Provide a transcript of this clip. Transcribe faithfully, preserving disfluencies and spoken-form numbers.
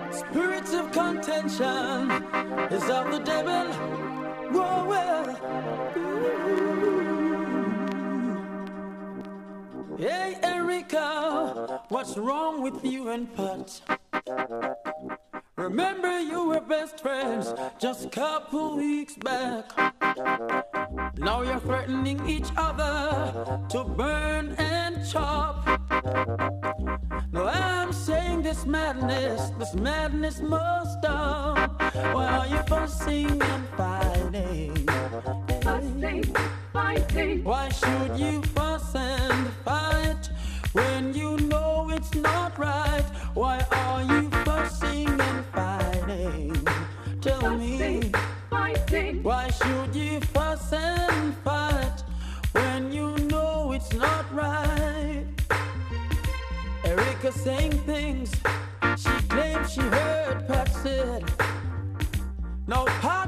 Spirits of contention is of the devil. Whoa, well. Hey, Erica, what's wrong with you and Pat? Remember you were best friends just a couple weeks back. Now you're threatening each other to burn and chop. Now I'm saying this madness, this madness must stop. Why are you fussing and fighting? Fussing, fighting. Why should you fuss and fight when you know it's not right? Why are you fussing and fighting? Tell Fussing, me, fighting. why should you fuss and fight when you know it's not right? Erica saying things she claimed she heard Pat said. Now Pat